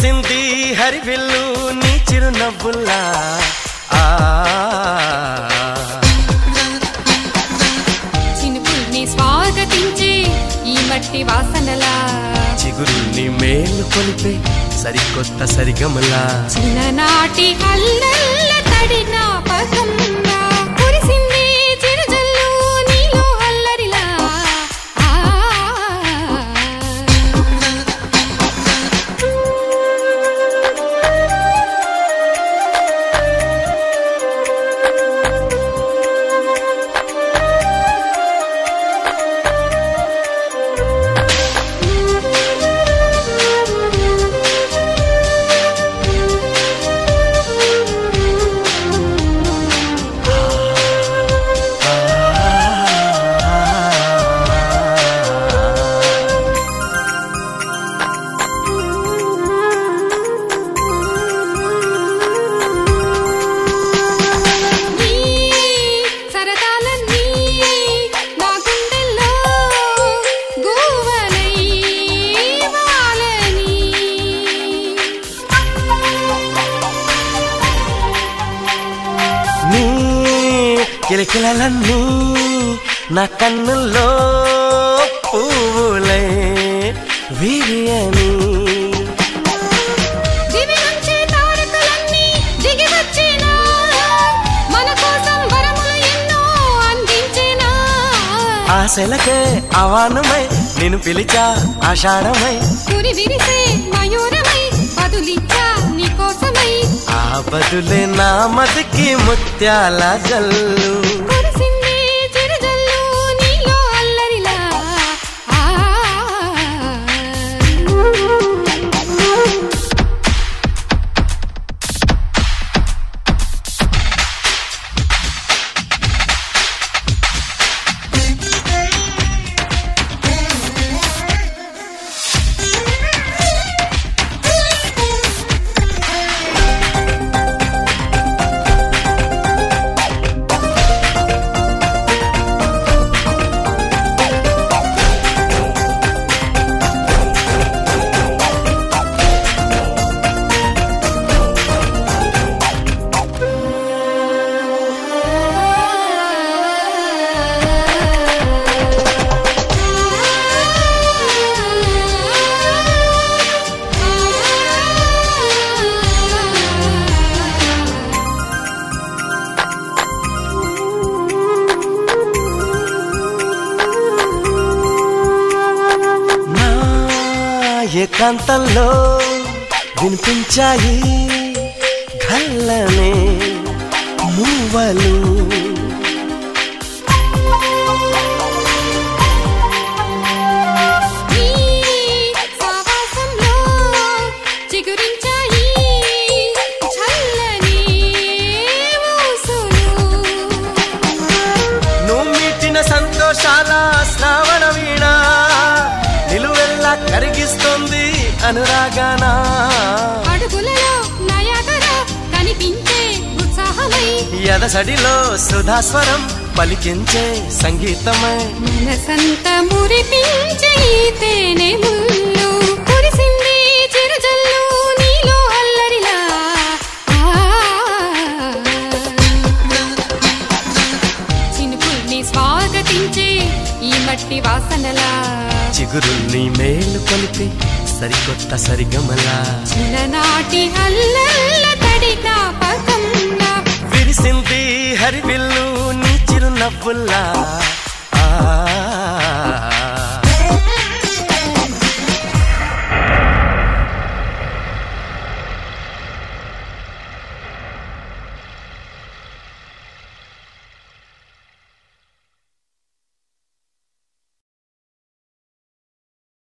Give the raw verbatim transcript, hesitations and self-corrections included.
విరిసింది హరివిల్లు నీ చిరునవ్వుల్లా చినుకుల్ని స్వాగతించే ఈ మట్టి వాసనలా చిగురుల్ని మేలు కొలిపే సరికొత్త సరిగమలా చిన్ననాటి అల్లల్ల తడి జ్ఞాపకంలా కురిసింది చిరుజల్లు నీలో అల్లరిలా కిలకిలలన్నీ నా కన్నుల్లో పువ్వులై విరియని దివి నుంచి తారకలన్నీ దిగి వచ్చినా మన కోసం వరములు ఎన్నో అందించినా ఆశలకే అవానమై నిన్ను పిలిచా ఆషాఢమై కురి విరిసే మయూరమై బదులిచ్చా నీకోసమై ఆ బదులే నా మదికి ముత్యాల జల్లు కురిసింది చిరుజల్లు నీలో అల్లరిలా ఏకాంతంలో వినిపించాయి ఘల్లనే మూవలు చిగురించాయి చల్లని ఊసులు నువ్వు మీటిన సంతోషాల శ్రావణ వీణ నిలువెల్లా కరిగిస్తుంది అనురాగానా అడుగులలో నయాగరా కనిపించే ఉత్సాహమై ఎదసడిలో సుధాస్వరం పలికించే సంగీతమై మనసంత మురిపించే ఈ తేనె ముల్లు కురిసింది చిరుజల్లు నీలో అల్లరిలా చినుకుల్ని స్వాగతించే ఈ మట్టి వాసనలా చిగురుల్ని మేలు కొలిపి సరికొత్త సరిగమలా చిన్ననాటి అల్లల్ల తడి జ్ఞాపకంలా విరిసింది హరివిల్లు నీ చిరునవ్వుల్లా ఆ